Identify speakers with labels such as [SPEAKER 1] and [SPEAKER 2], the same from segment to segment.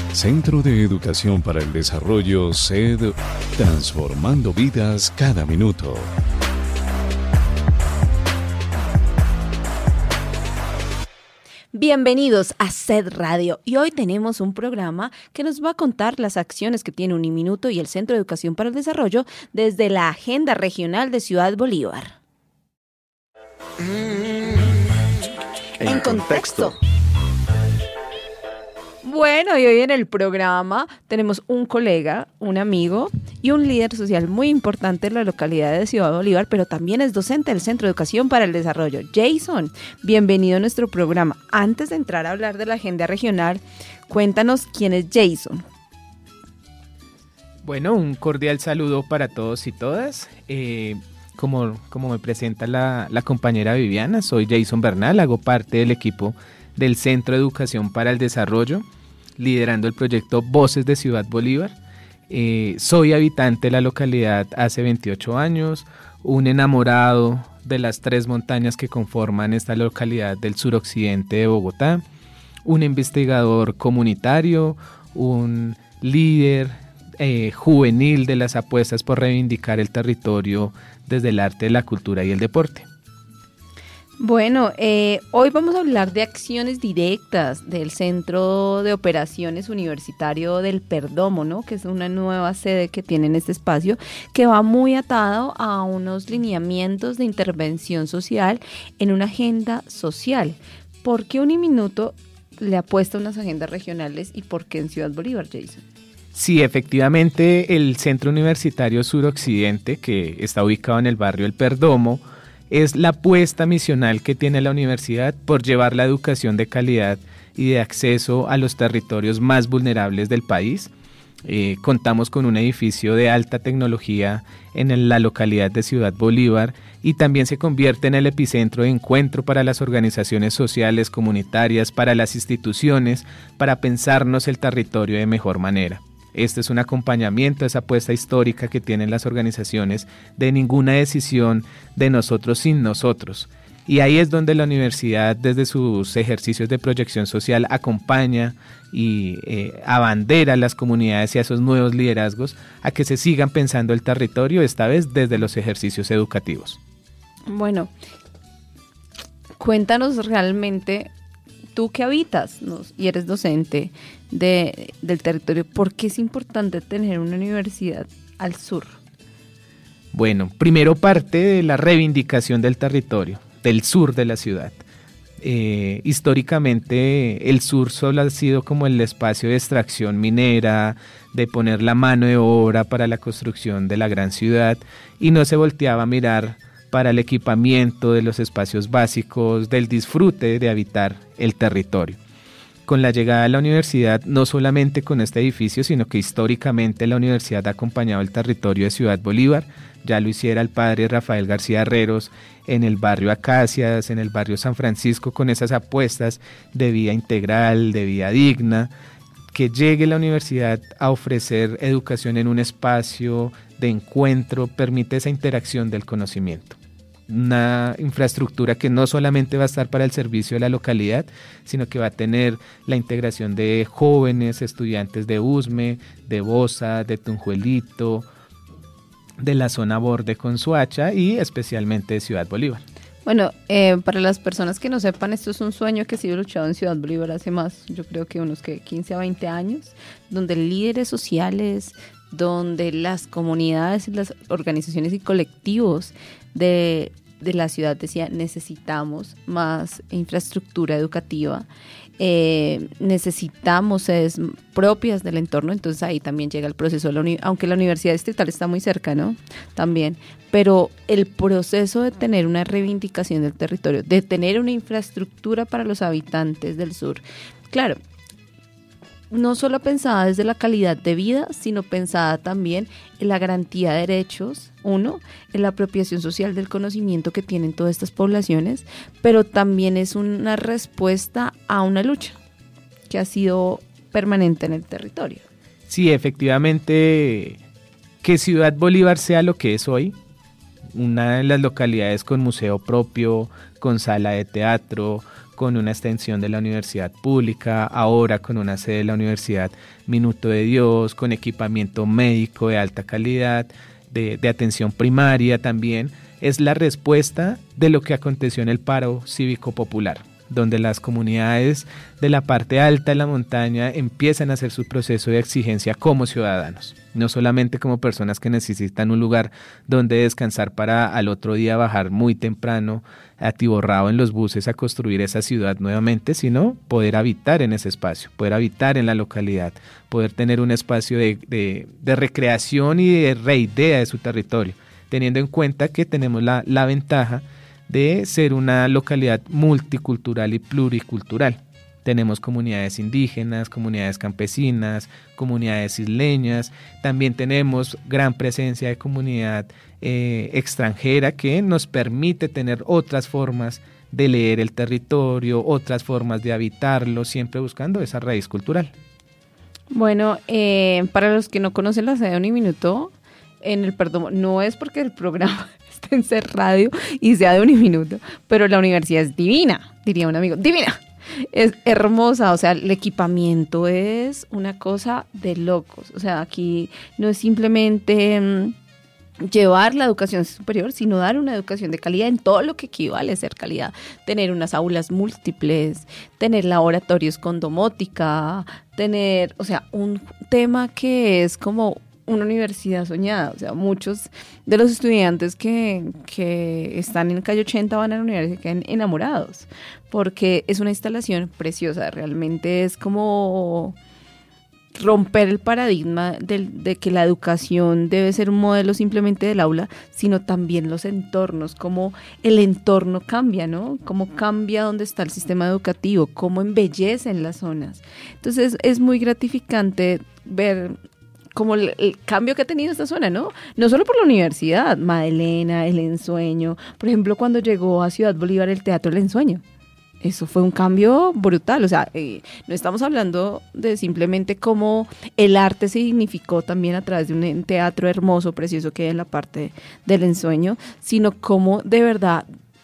[SPEAKER 1] Centro de Educación para el Desarrollo CED, transformando vidas cada minuto.
[SPEAKER 2] Bienvenidos a CED Radio y hoy tenemos un programa que nos va a contar las acciones que tiene Uniminuto y el Centro de Educación para el Desarrollo desde la Agenda Regional de Ciudad Bolívar. En contexto. Bueno, y hoy en el programa tenemos un colega, un amigo y un líder social muy importante en la localidad de Ciudad Bolívar, pero también es docente del Centro de Educación para el Desarrollo. Jason, bienvenido a nuestro programa. Antes de entrar a hablar de la agenda regional, cuéntanos quién es Jason.
[SPEAKER 3] Bueno, un cordial saludo para todos y todas. Como me presenta la compañera Viviana, soy Jason Bernal, hago parte del equipo del Centro de Educación para el Desarrollo, liderando el proyecto Voces de Ciudad Bolívar. Soy habitante de la localidad hace 28 años, un enamorado de las 3 montañas que conforman esta localidad del suroccidente de Bogotá, un investigador comunitario, un líder juvenil de las apuestas por reivindicar el territorio desde el arte, la cultura y el deporte.
[SPEAKER 2] Bueno, hoy vamos a hablar de acciones directas del Centro de Operaciones Universitario del Perdomo, ¿no? Que es una nueva sede que tiene en este espacio, que va muy atado a unos lineamientos de intervención social en una agenda social. ¿Por qué Uniminuto le apuesta a unas agendas regionales y por qué en Ciudad Bolívar, Jason?
[SPEAKER 3] Sí, efectivamente, el Centro Universitario Suroccidente, que está ubicado en el barrio El Perdomo, es la apuesta misional que tiene la universidad por llevar la educación de calidad y de acceso a los territorios más vulnerables del país. Contamos con un edificio de alta tecnología en la localidad de Ciudad Bolívar y también se convierte en el epicentro de encuentro para las organizaciones sociales, comunitarias, para las instituciones, para pensarnos el territorio de mejor manera. Este es un acompañamiento a esa apuesta histórica que tienen las organizaciones de ninguna decisión de nosotros sin nosotros. Y ahí es donde la universidad, desde sus ejercicios de proyección social, acompaña y abandera a las comunidades y a esos nuevos liderazgos a que se sigan pensando el territorio, esta vez desde los ejercicios educativos.
[SPEAKER 2] Bueno, cuéntanos realmente, tú que habitas, ¿no? Y eres docente del territorio, ¿por qué es importante tener una universidad al sur?
[SPEAKER 3] Bueno, primero parte de la reivindicación del territorio, del sur de la ciudad. Históricamente el sur solo ha sido como el espacio de extracción minera, de poner la mano de obra para la construcción de la gran ciudad y no se volteaba a mirar para el equipamiento de los espacios básicos, del disfrute de habitar el territorio. Con la llegada de la universidad, no solamente con este edificio, sino que históricamente la universidad ha acompañado el territorio de Ciudad Bolívar, ya lo hiciera el padre Rafael García Herreros en el barrio Acacias, en el barrio San Francisco, con esas apuestas de vida integral, de vida digna, que llegue la universidad a ofrecer educación en un espacio de encuentro, permite esa interacción del conocimiento. Una infraestructura que no solamente va a estar para el servicio de la localidad, sino que va a tener la integración de jóvenes, estudiantes de Usme, de Bosa, de Tunjuelito, de la zona borde con Soacha y especialmente de Ciudad Bolívar.
[SPEAKER 2] Bueno, para las personas que no sepan, esto es un sueño que ha sido luchado en Ciudad Bolívar hace más, yo creo que unos 15 a 20 años, donde líderes sociales, donde las comunidades, las organizaciones y colectivos de la ciudad decían necesitamos más infraestructura educativa, necesitamos sedes propias del entorno, entonces ahí también llega el proceso, aunque la universidad distrital está muy cerca, ¿no? También, pero el proceso de tener una reivindicación del territorio, de tener una infraestructura para los habitantes del sur, claro, no solo pensada desde la calidad de vida, sino pensada también en la garantía de derechos, en la apropiación social del conocimiento que tienen todas estas poblaciones, pero también es una respuesta a una lucha que ha sido permanente en el territorio.
[SPEAKER 3] Sí, efectivamente, que Ciudad Bolívar sea lo que es hoy, una de las localidades con museo propio, con sala de teatro, con una extensión de la universidad pública, ahora con una sede de la Universidad Minuto de Dios, con equipamiento médico de alta calidad, de atención primaria también, es la respuesta de lo que aconteció en el paro cívico popular, donde las comunidades de la parte alta de la montaña empiezan a hacer su proceso de exigencia como ciudadanos, no solamente como personas que necesitan un lugar donde descansar para al otro día bajar muy temprano, atiborrado en los buses a construir esa ciudad nuevamente, sino poder habitar en ese espacio, poder habitar en la localidad, poder tener un espacio de recreación y de reidea de su territorio, teniendo en cuenta que tenemos la ventaja de ser una localidad multicultural y pluricultural. Tenemos comunidades indígenas, comunidades campesinas, comunidades isleñas, también tenemos gran presencia de comunidad extranjera que nos permite tener otras formas de leer el territorio, otras formas de habitarlo, siempre buscando esa raíz cultural.
[SPEAKER 2] Bueno, para los que no conocen la sede de Uniminuto, en el Perdomo, no es porque el programa esté en Ser Radio y sea de Uniminuto, pero la universidad es divina, diría un amigo, divina. Es hermosa, o sea, el equipamiento es una cosa de locos. O sea, aquí no es simplemente llevar la educación superior, sino dar una educación de calidad en todo lo que equivale a ser calidad. Tener unas aulas múltiples, tener laboratorios con domótica, tener, o sea, un tema que es como una universidad soñada. O sea, muchos de los estudiantes que están en Calle 80 van a la universidad y quedan enamorados, porque es una instalación preciosa, realmente es como romper el paradigma de que la educación debe ser un modelo simplemente del aula, sino también los entornos, cómo el entorno cambia, ¿no? Cómo cambia dónde está el sistema educativo, cómo embellecen las zonas. Entonces es muy gratificante ver como el cambio que ha tenido esta zona, ¿no? No solo por la universidad, Madelena, El Ensueño, por ejemplo, cuando llegó a Ciudad Bolívar el Teatro El Ensueño. Eso fue un cambio brutal, o sea, no estamos hablando de simplemente cómo el arte se dignificó también a través de un teatro hermoso, precioso que hay en la parte del ensueño, sino cómo de verdad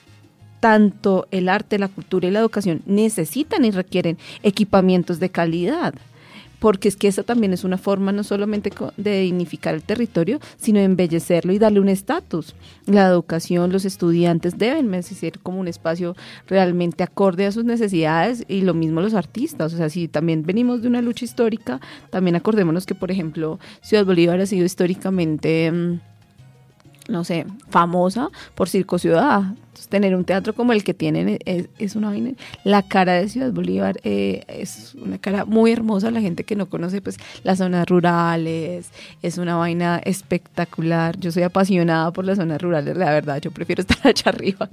[SPEAKER 2] tanto el arte, la cultura y la educación necesitan y requieren equipamientos de calidad. Porque es que esa también es una forma no solamente de dignificar el territorio, sino de embellecerlo y darle un estatus. La educación, los estudiantes deben ser como un espacio realmente acorde a sus necesidades, y lo mismo los artistas. O sea, si también venimos de una lucha histórica, también acordémonos que, por ejemplo, Ciudad Bolívar ha sido históricamente, no sé, famosa por Circo Ciudad. Entonces, tener un teatro como el que tienen es una vaina. La cara de Ciudad Bolívar es una cara muy hermosa. La gente que no conoce pues las zonas rurales, es una vaina espectacular. Yo soy apasionada por las zonas rurales, la verdad, yo prefiero estar allá arriba.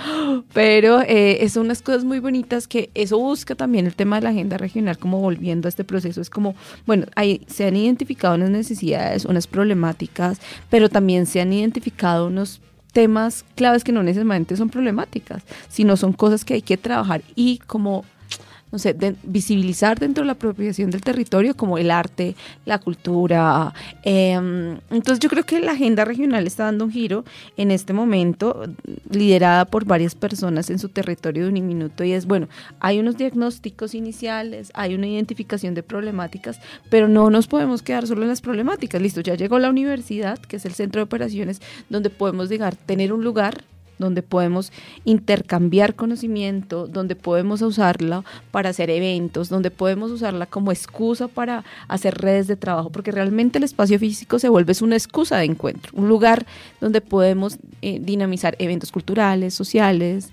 [SPEAKER 2] Pero son unas cosas muy bonitas que eso busca también el tema de la agenda regional, como volviendo a este proceso. Es como, bueno, se han identificado unas necesidades, unas problemáticas, pero también se han identificado unos temas claves que no necesariamente son problemáticas, sino son cosas que hay que trabajar y como, no sé, visibilizar dentro de la apropiación del territorio, como el arte, la cultura. Entonces yo creo que la agenda regional está dando un giro en este momento, liderada por varias personas en su territorio de Uniminuto, y es, bueno, hay unos diagnósticos iniciales, hay una identificación de problemáticas, pero no nos podemos quedar solo en las problemáticas. Listo, ya llegó la universidad, que es el centro de operaciones, donde podemos tener un lugar donde podemos intercambiar conocimiento, donde podemos usarla para hacer eventos, donde podemos usarla como excusa para hacer redes de trabajo, porque realmente el espacio físico se vuelve una excusa de encuentro, un lugar donde podemos dinamizar eventos culturales, sociales,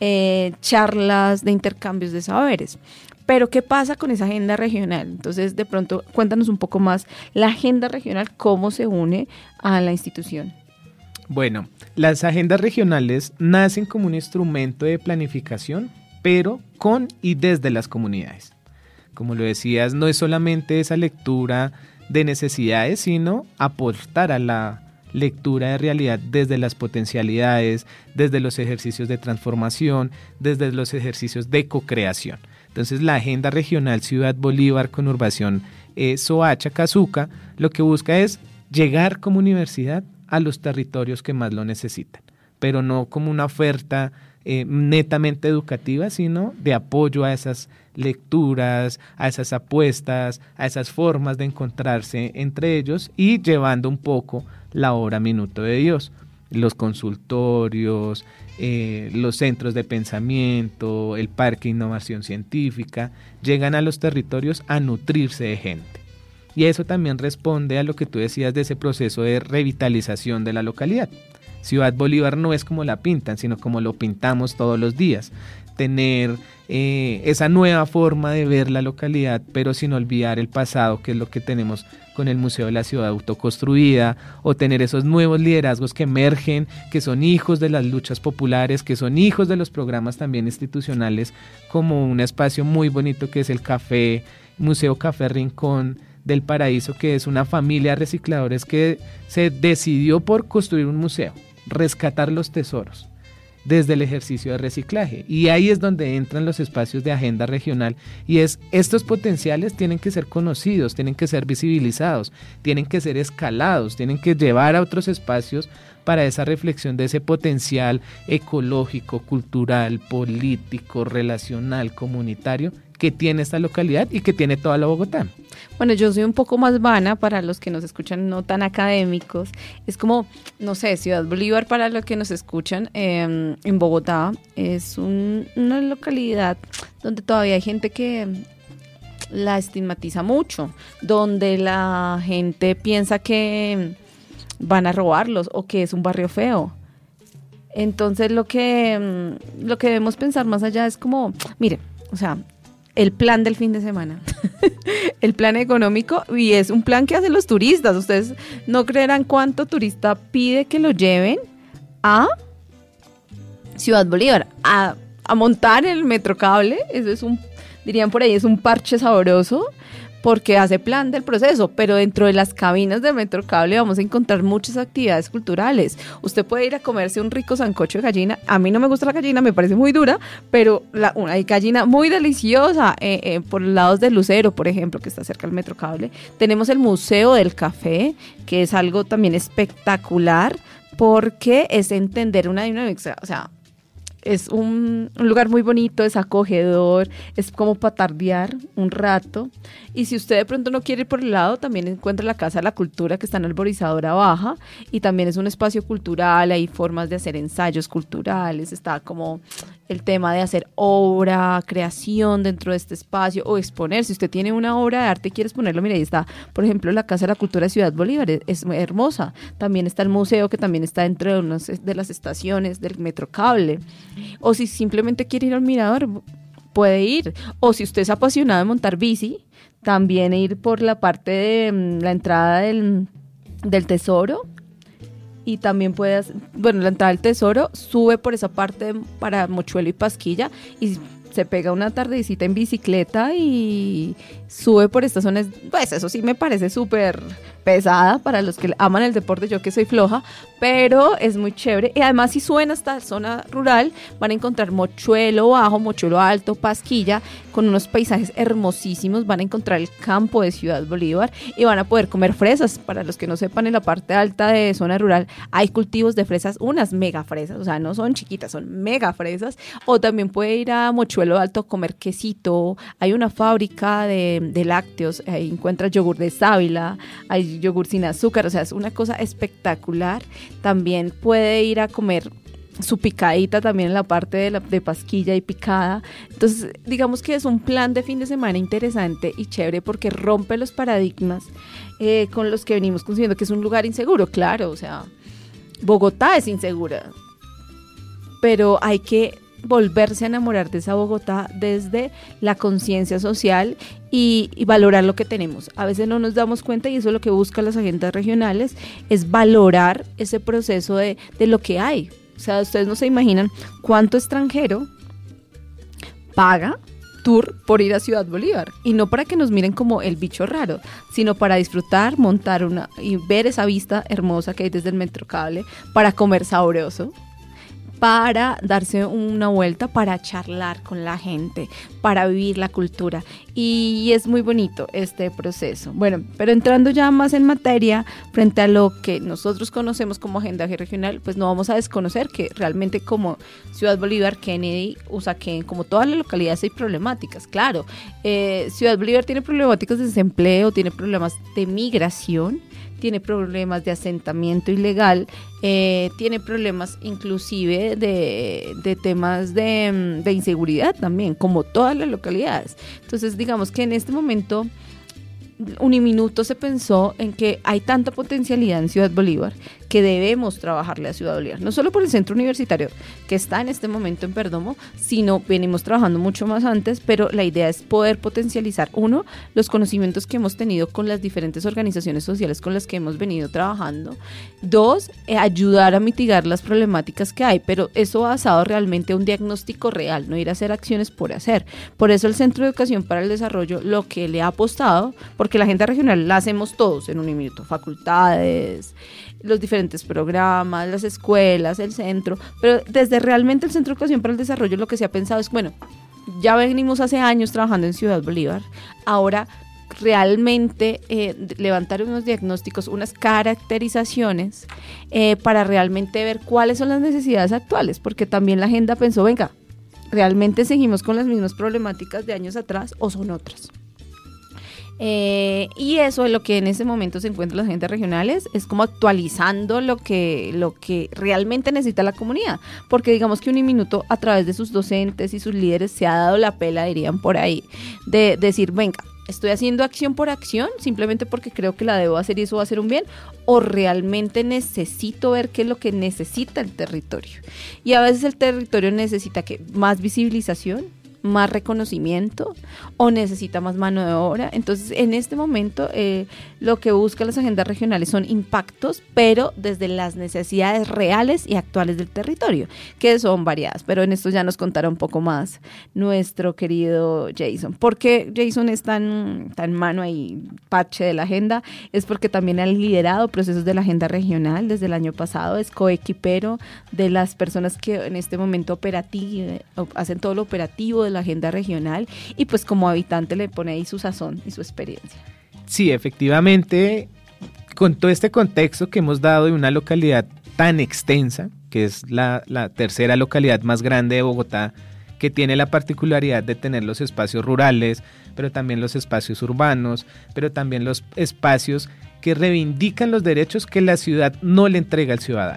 [SPEAKER 2] charlas de intercambios de saberes. Pero ¿qué pasa con esa agenda regional? Entonces, de pronto, cuéntanos un poco más la agenda regional, cómo se une a la institución.
[SPEAKER 3] Bueno, las agendas regionales nacen como un instrumento de planificación, pero con y desde las comunidades. Como lo decías, no es solamente esa lectura de necesidades, sino aportar a la lectura de realidad desde las potencialidades, desde los ejercicios de transformación, desde los ejercicios de co-creación. Entonces, la agenda regional Ciudad Bolívar conurbación Soacha Cazuca lo que busca es llegar como universidad a los territorios que más lo necesitan, pero no como una oferta netamente educativa, sino de apoyo a esas lecturas, a esas apuestas, a esas formas de encontrarse entre ellos y llevando un poco la hora minuto de Dios. Los consultorios, los centros de pensamiento, el Parque de Innovación Científica, llegan a los territorios a nutrirse de gente. Y eso también responde a lo que tú decías de ese proceso de revitalización de la localidad. Ciudad Bolívar no es como la pintan, sino como lo pintamos todos los días. Tener esa nueva forma de ver la localidad, pero sin olvidar el pasado, que es lo que tenemos con el Museo de la Ciudad Autoconstruida, o tener esos nuevos liderazgos que emergen, que son hijos de las luchas populares, que son hijos de los programas también institucionales, como un espacio muy bonito que es el Museo Café Rincón del Paraíso, que es una familia de recicladores que se decidió por construir un museo, rescatar los tesoros desde el ejercicio de reciclaje, y ahí es donde entran los espacios de agenda regional, y estos potenciales tienen que ser conocidos, tienen que ser visibilizados, tienen que ser escalados, tienen que llevar a otros espacios para esa reflexión de ese potencial ecológico, cultural, político, relacional, comunitario que tiene esta localidad y que tiene toda la Bogotá.
[SPEAKER 2] Bueno, yo soy un poco más vana para los que nos escuchan no tan académicos. Es como, no sé, Ciudad Bolívar para los que nos escuchan en Bogotá es una localidad donde todavía hay gente que la estigmatiza mucho, donde la gente piensa que van a robarlos o que es un barrio feo. Entonces lo que debemos pensar más allá es como, mire, o sea, el plan del fin de semana, el plan económico, y es un plan que hacen los turistas. Ustedes no creerán cuánto turista pide que lo lleven a Ciudad Bolívar, a montar el Metrocable. Eso es dirían por ahí, es un parche sabroso, porque hace plan del proceso, pero dentro de las cabinas de Metrocable vamos a encontrar muchas actividades culturales. Usted puede ir a comerse un rico sancocho de gallina. A mí no me gusta la gallina, me parece muy dura, pero hay gallina muy deliciosa por los lados de Lucero, por ejemplo, que está cerca del Metrocable. Tenemos el Museo del Café, que es algo también espectacular, porque es entender una dinámica, o sea, es un lugar muy bonito, es acogedor, es como para tardear un rato. Y si usted de pronto no quiere ir por el lado, también encuentra la Casa de la Cultura, que está en Alborizadora Baja, y también es un espacio cultural, hay formas de hacer ensayos culturales, está como el tema de hacer obra, creación dentro de este espacio, o exponer. Si usted tiene una obra de arte y quiere exponerlo, mire, ahí está, por ejemplo, la Casa de la Cultura de Ciudad Bolívar, es hermosa. También está el museo, que también está dentro de una de las estaciones del Metrocable. O si simplemente quiere ir al mirador, puede ir. O si usted es apasionado de montar bici, también ir por la parte de la entrada del Tesoro. Y también puede hacer, bueno, la entrada del Tesoro, sube por esa parte para Mochuelo y Pasquilla y se pega una tardecita en bicicleta y sube por estas zonas. Pues eso sí me parece súper pesada para los que aman el deporte, yo que soy floja, pero es muy chévere. Y además, si suben hasta la zona rural, van a encontrar Mochuelo Bajo, Mochuelo Alto, Pasquilla, con unos paisajes hermosísimos. Van a encontrar el campo de Ciudad Bolívar y van a poder comer fresas. Para los que no sepan, en la parte alta de zona rural hay cultivos de fresas, unas mega fresas, o sea, no son chiquitas, son mega fresas. O también puede ir a Mochuelo Alto a comer quesito. Hay una fábrica de lácteos, ahí encuentra yogur de sábila, hay yogur sin azúcar, o sea, es una cosa espectacular. También puede ir a comer su picadita también en la parte de Pasquilla y picada. Entonces, digamos que es un plan de fin de semana interesante y chévere porque rompe los paradigmas con los que venimos conociendo que es un lugar inseguro. Claro, o sea, Bogotá es insegura, pero hay que volverse a enamorar de esa Bogotá desde la conciencia social y valorar lo que tenemos. A veces no nos damos cuenta, y eso es lo que buscan las agendas regionales, es valorar ese proceso de lo que hay. O sea, ustedes no se imaginan cuánto extranjero paga tour por ir a Ciudad Bolívar, y no para que nos miren como el bicho raro, sino para disfrutar, montar y ver esa vista hermosa que hay desde el Metrocable, para comer sabroso, para darse una vuelta, para charlar con la gente, para vivir la cultura. Y es muy bonito este proceso. Bueno, pero entrando ya más en materia, frente a lo que nosotros conocemos como agenda regional, pues no vamos a desconocer que realmente como Ciudad Bolívar, Kennedy, Usaquén, como todas las localidades hay problemáticas. Claro, Ciudad Bolívar tiene problemáticas de desempleo, tiene problemas de migración, tiene problemas de asentamiento ilegal, tiene problemas inclusive de temas de inseguridad también, como todas las localidades. Entonces, digamos que en este momento Uniminuto se pensó en que hay tanta potencialidad en Ciudad Bolívar que debemos trabajarle a Ciudad Bolívar, no solo por el centro universitario que está en este momento en Perdomo, sino venimos trabajando mucho más antes, pero la idea es poder potencializar, uno, los conocimientos que hemos tenido con las diferentes organizaciones sociales con las que hemos venido trabajando, dos, ayudar a mitigar las problemáticas que hay, pero eso basado realmente en un diagnóstico real, no ir a hacer acciones por hacer. Por eso el Centro de Educación para el Desarrollo lo que le ha apostado, porque la agenda regional la hacemos todos en Uniminuto, facultades, los diferentes programas, las escuelas, el centro, pero desde realmente el Centro de Educación para el Desarrollo lo que se ha pensado es, bueno, ya venimos hace años trabajando en Ciudad Bolívar, ahora realmente levantar unos diagnósticos, unas caracterizaciones para realmente ver cuáles son las necesidades actuales, porque también la agenda pensó, venga, ¿realmente seguimos con las mismas problemáticas de años atrás o son otras? Y eso es lo que en ese momento se encuentra en las agendas regionales, es como actualizando lo que realmente necesita la comunidad, porque digamos que Uniminuto a través de sus docentes y sus líderes se ha dado la pela, dirían por ahí, de decir, venga, estoy haciendo acción por acción simplemente porque creo que la debo hacer y eso va a ser un bien, o realmente necesito ver qué es lo que necesita el territorio. Y a veces el territorio necesita más visibilización, más reconocimiento o necesita más mano de obra. Entonces, en este momento, lo que buscan las agendas regionales son impactos, pero desde las necesidades reales y actuales del territorio, que son variadas. Pero en esto ya nos contará un poco más nuestro querido Jason. ¿Por qué Jason es tan mano ahí, parche de la agenda? Es porque también ha liderado procesos de la agenda regional desde el año pasado, es coequipero de las personas que en este momento hacen todo lo operativo de la agenda regional y pues como habitante le pone ahí su sazón y su experiencia.
[SPEAKER 3] Sí, efectivamente, con todo este contexto que hemos dado de una localidad tan extensa, que es la tercera localidad más grande de Bogotá, que tiene la particularidad de tener los espacios rurales, pero también los espacios urbanos, pero también los espacios que reivindican los derechos que la ciudad no le entrega al ciudadano.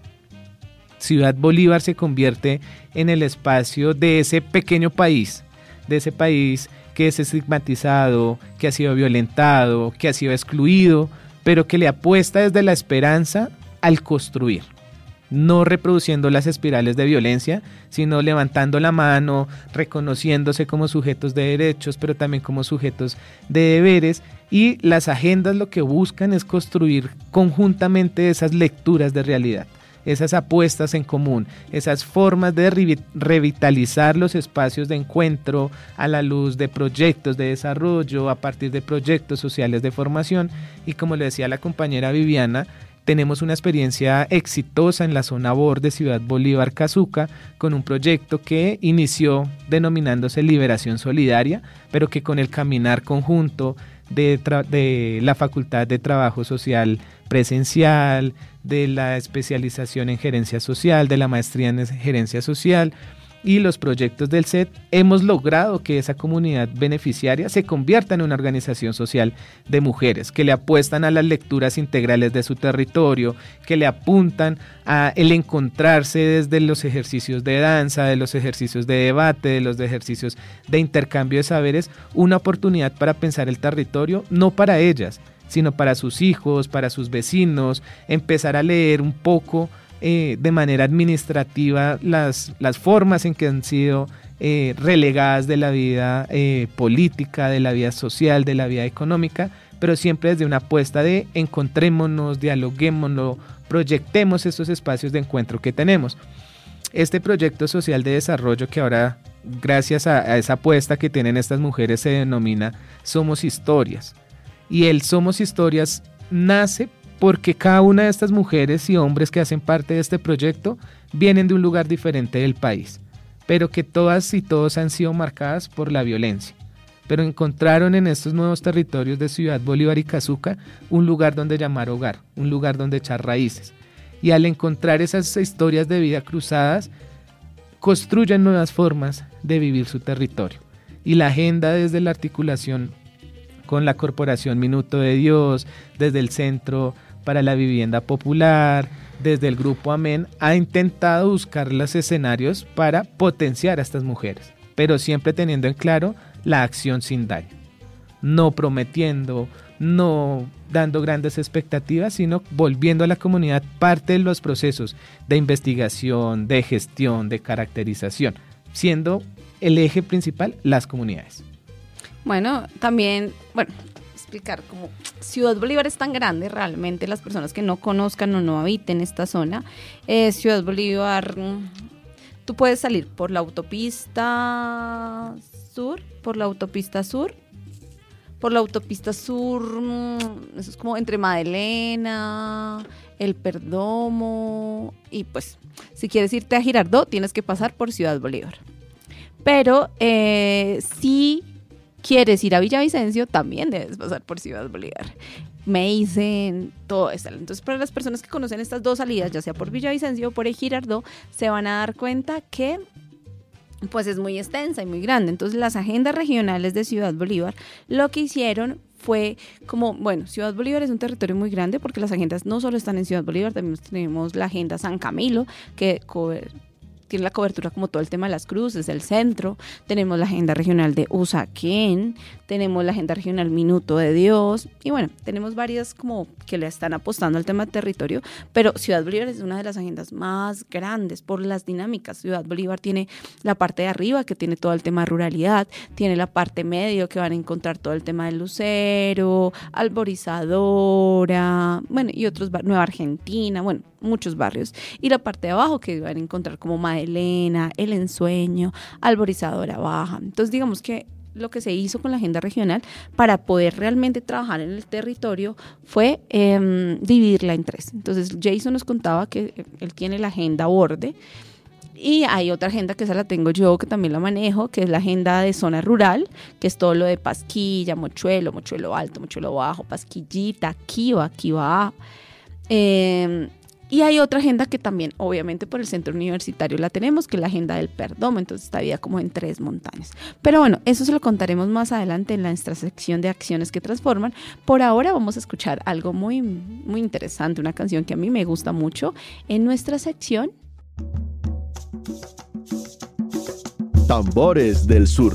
[SPEAKER 3] Ciudad Bolívar se convierte en el espacio de ese pequeño país, de ese país que es estigmatizado, que ha sido violentado, que ha sido excluido, pero que le apuesta desde la esperanza al construir, no reproduciendo las espirales de violencia, sino levantando la mano, reconociéndose como sujetos de derechos, pero también como sujetos de deberes, y las agendas lo que buscan es construir conjuntamente esas lecturas de realidad, esas apuestas en común, esas formas de revitalizar los espacios de encuentro a la luz de proyectos de desarrollo, a partir de proyectos sociales de formación. Y como le decía la compañera Viviana, tenemos una experiencia exitosa en la zona borde Ciudad Bolívar Cazuca con un proyecto que inició denominándose Liberación Solidaria, pero que con el caminar conjunto de la Facultad de Trabajo Social Presencial, de la especialización en gerencia social, de la maestría en gerencia social y los proyectos del CET, hemos logrado que esa comunidad beneficiaria se convierta en una organización social de mujeres que le apuestan a las lecturas integrales de su territorio, que le apuntan a el encontrarse desde los ejercicios de danza, de los ejercicios de debate, de los ejercicios de intercambio de saberes, una oportunidad para pensar el territorio, no para ellas, sino para sus hijos, para sus vecinos, empezar a leer un poco de manera administrativa las formas en que han sido relegadas de la vida política, de la vida social, de la vida económica, pero siempre desde una apuesta de encontrémonos, dialoguémonos, proyectemos estos espacios de encuentro que tenemos. Este proyecto social de desarrollo que ahora, gracias a esa apuesta que tienen estas mujeres, se denomina Somos Historias. Y el Somos Historias nace porque cada una de estas mujeres y hombres que hacen parte de este proyecto vienen de un lugar diferente del país, pero que todas y todos han sido marcadas por la violencia. Pero encontraron en estos nuevos territorios de Ciudad Bolívar y Cazuca un lugar donde llamar hogar, un lugar donde echar raíces. Y al encontrar esas historias de vida cruzadas, construyen nuevas formas de vivir su territorio. Y la agenda, desde la articulación con la Corporación Minuto de Dios, desde el Centro para la Vivienda Popular, desde el Grupo Amén, ha intentado buscar los escenarios para potenciar a estas mujeres, pero siempre teniendo en claro la acción sin daño, no prometiendo, no dando grandes expectativas, sino volviendo a la comunidad parte de los procesos de investigación, de gestión, de caracterización, siendo el eje principal las comunidades.
[SPEAKER 2] Bueno, también, explicar cómo Ciudad Bolívar es tan grande, realmente las personas que no conozcan o no habiten esta zona, Ciudad Bolívar, tú puedes salir por la autopista sur, eso es como entre Madelena, El Perdomo, y pues si quieres irte a Girardot tienes que pasar por Ciudad Bolívar. Pero si quieres ir a Villavicencio, también debes pasar por Ciudad Bolívar. Meisen, todo esto. Entonces, para las personas que conocen estas dos salidas, ya sea por Villavicencio o por el Girardot, se van a dar cuenta que pues es muy extensa y muy grande. Entonces, las agendas regionales de Ciudad Bolívar lo que hicieron fue como, Ciudad Bolívar es un territorio muy grande porque las agendas no solo están en Ciudad Bolívar, también tenemos la agenda San Camilo, que tiene la cobertura como todo el tema de las cruces, el centro, tenemos la agenda regional de Usaquén, tenemos la agenda regional Minuto de Dios, y tenemos varias como que le están apostando al tema del territorio, pero Ciudad Bolívar es una de las agendas más grandes por las dinámicas. Ciudad Bolívar tiene la parte de arriba que tiene todo el tema de ruralidad, tiene la parte medio que van a encontrar todo el tema del Lucero, Alborizadora, y otros, Nueva Argentina, muchos barrios, y la parte de abajo que van a encontrar como Madelena, El Ensueño, Alborizadora Baja. Entonces digamos que lo que se hizo con la agenda regional para poder realmente trabajar en el territorio fue dividirla en tres. Entonces Jason nos contaba que él tiene la agenda borde, y hay otra agenda que esa la tengo yo, que también la manejo, que es la agenda de zona rural, que es todo lo de Pasquilla, Mochuelo, Mochuelo Alto, Mochuelo Bajo, Pasquillita, Kiva, Kiva. Y hay otra agenda que también, obviamente, por el centro universitario la tenemos, que es la agenda del Perdomo, entonces está dividida como en 3 montañas. Pero eso se lo contaremos más adelante en nuestra sección de acciones que transforman. Por ahora vamos a escuchar algo muy, muy interesante, una canción que a mí me gusta mucho en nuestra sección.
[SPEAKER 4] Tambores del Sur.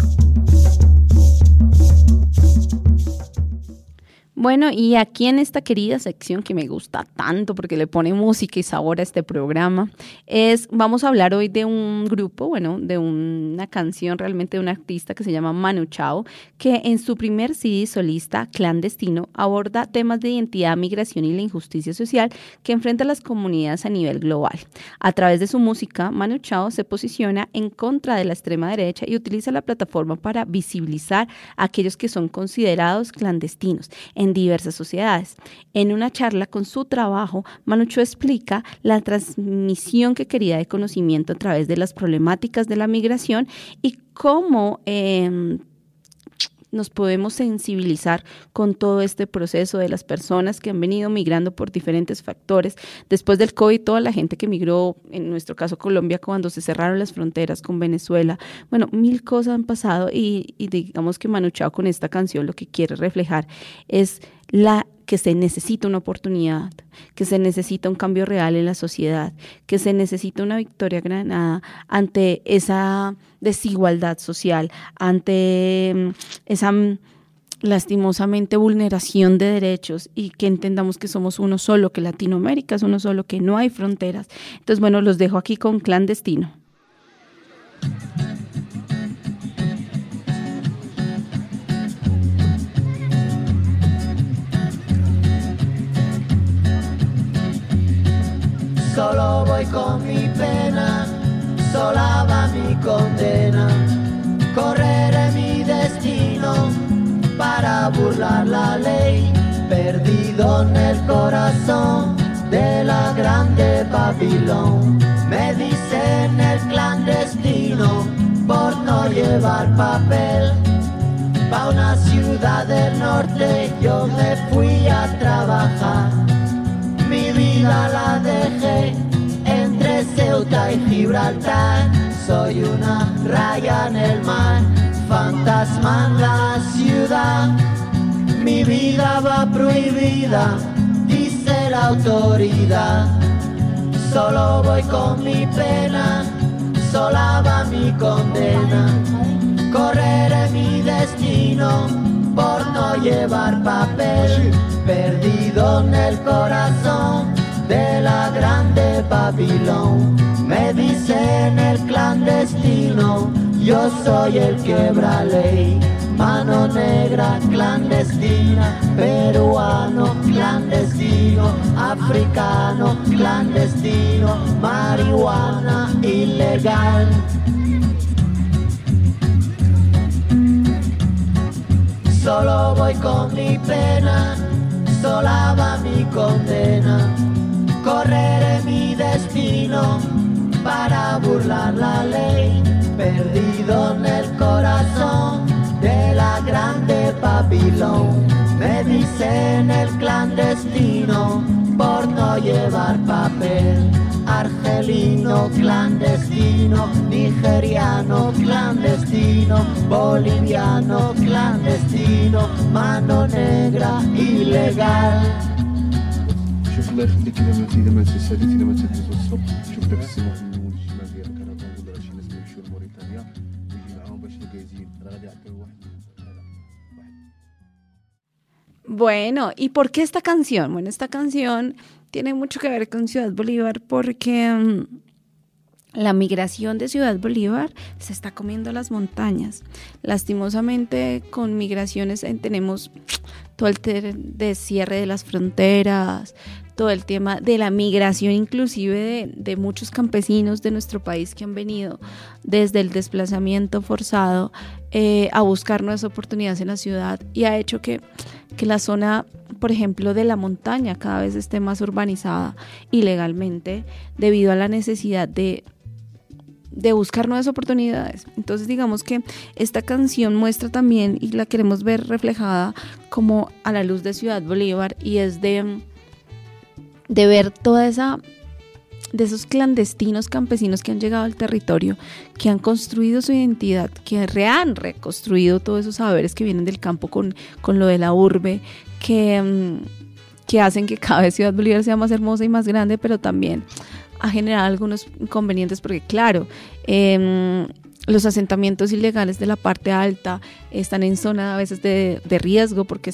[SPEAKER 2] Bueno, y aquí en esta querida sección que me gusta tanto porque le pone música y sabor a este programa, vamos a hablar hoy de un grupo, de una canción realmente de un artista que se llama Manu Chao, que en su primer CD solista, Clandestino, aborda temas de identidad, migración y la injusticia social que enfrentan las comunidades a nivel global. A través de su música, Manu Chao se posiciona en contra de la extrema derecha y utiliza la plataforma para visibilizar a aquellos que son considerados clandestinos en diversas sociedades. En una charla con su trabajo, Manu Chao explica la transmisión que quería de conocimiento a través de las problemáticas de la migración y cómo nos podemos sensibilizar con todo este proceso de las personas que han venido migrando por diferentes factores. Después del COVID, toda la gente que migró, en nuestro caso Colombia, cuando se cerraron las fronteras con Venezuela, 1000 cosas han pasado y digamos que Manu Chao con esta canción lo que quiere reflejar es que se necesita una oportunidad, que se necesita un cambio real en la sociedad, que se necesita una victoria ganada ante esa desigualdad social, ante esa lastimosamente vulneración de derechos, y que entendamos que somos uno solo, que Latinoamérica es uno solo, que no hay fronteras. Entonces, los dejo aquí con Clandestino.
[SPEAKER 5] Solo voy con mi pena, sola va mi condena. Correré mi destino para burlar la ley. Perdido perdido en el corazón de la grande Babilón. Me dicen el clandestino por no llevar papel. Pa' una ciudad del norte yo me fui a trabajar. Mi vida la dejé entre Ceuta y Gibraltar. Soy una raya en el mar, fantasma en la ciudad. Mi vida va prohibida, dice la autoridad. Solo voy con mi pena, sola va mi condena. Correré mi destino por no llevar papel. Perdido en el corazón de la grande Babilón. Me dicen el clandestino, yo soy el quebra ley. Mano negra clandestina, peruano clandestino, africano clandestino, marihuana ilegal. Solo voy con mi pena, sola va mi condena. Correré mi destino para burlar la ley. Perdido en el corazón de la grande Babilón. Me dicen el clandestino por no llevar papel. Argelino clandestino, nigeriano clandestino, boliviano clandestino, mano negra ilegal.
[SPEAKER 4] شوف الله يخليك الا ما اذا ما تسالي اذا ما تدوز الصبح شوف داك السيمون في المول الشمال ديال الكرفان ولا شي ناس كيمشيو لموريتانيا ويجي معاهم باش الكازين راه غادي يعطيو واحد.
[SPEAKER 2] Bueno, ¿y por qué esta canción? Bueno, esta canción tiene mucho que ver con Ciudad Bolívar porque la migración de Ciudad Bolívar se está comiendo las montañas. Lastimosamente, con migraciones tenemos todo el de cierre de las fronteras, todo el tema de la migración inclusive de muchos campesinos de nuestro país que han venido desde el desplazamiento forzado a buscar nuevas oportunidades en la ciudad y ha hecho que la zona, por ejemplo, de la montaña cada vez esté más urbanizada ilegalmente debido a la necesidad de buscar nuevas oportunidades. Entonces digamos que esta canción muestra también y la queremos ver reflejada como a la luz de Ciudad Bolívar y es de ver toda esa de esos clandestinos campesinos que han llegado al territorio, que han construido su identidad, que han reconstruido todos esos saberes que vienen del campo con lo de la urbe, que hacen que cada vez Ciudad Bolívar sea más hermosa y más grande, pero también ha generado algunos inconvenientes porque claro, los asentamientos ilegales de la parte alta están en zona a veces de riesgo porque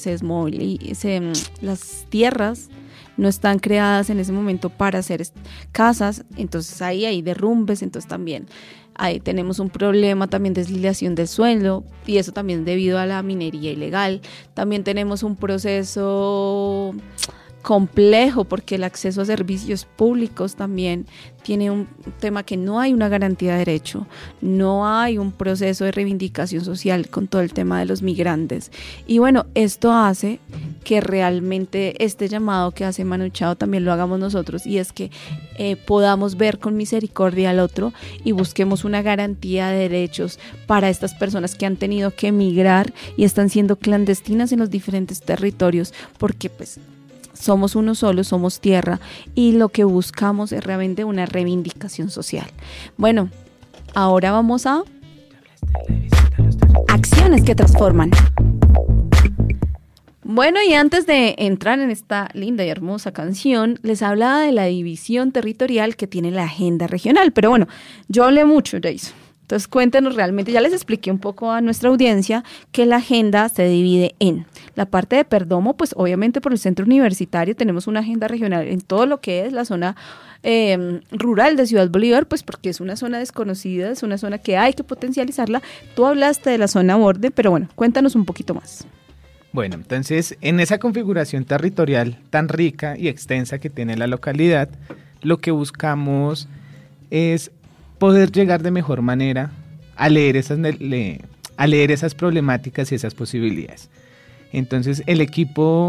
[SPEAKER 2] las tierras no están creadas en ese momento para hacer casas, entonces ahí hay derrumbes, entonces también ahí tenemos un problema también de deslilación del suelo y eso también debido a la minería ilegal. También tenemos un proceso complejo porque el acceso a servicios públicos también tiene un tema que no hay una garantía de derecho, no hay un proceso de reivindicación social con todo el tema de los migrantes y bueno, esto hace que realmente este llamado que hace Manu Chao también lo hagamos nosotros y es que podamos ver con misericordia al otro y busquemos una garantía de derechos para estas personas que han tenido que emigrar y están siendo clandestinas en los diferentes territorios porque pues somos uno solo, somos tierra y lo que buscamos es realmente una reivindicación social. Bueno, ahora vamos a acciones que transforman. Bueno, y antes de entrar en esta linda y hermosa canción, les hablaba de la división territorial que tiene la agenda regional. Pero bueno, yo hablé mucho, Jason. Entonces cuéntenos realmente, ya les expliqué un poco a nuestra audiencia que la agenda se divide en la parte de Perdomo, pues obviamente por el centro universitario tenemos una agenda regional en todo lo que es la zona rural de Ciudad Bolívar, pues porque es una zona desconocida, es una zona que hay que potencializarla. Tú hablaste de la zona borde, pero bueno, cuéntanos un poquito más.
[SPEAKER 3] Bueno, entonces en esa configuración territorial tan rica y extensa que tiene la localidad, lo que buscamos es poder llegar de mejor manera a leer esas problemáticas y esas posibilidades. Entonces el equipo